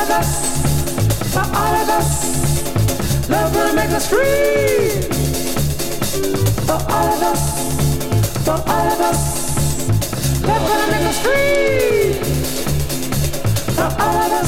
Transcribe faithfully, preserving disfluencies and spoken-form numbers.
of us, for all of us. Love will make us free. For all of us, for all of us. Love will make us free. For all of us.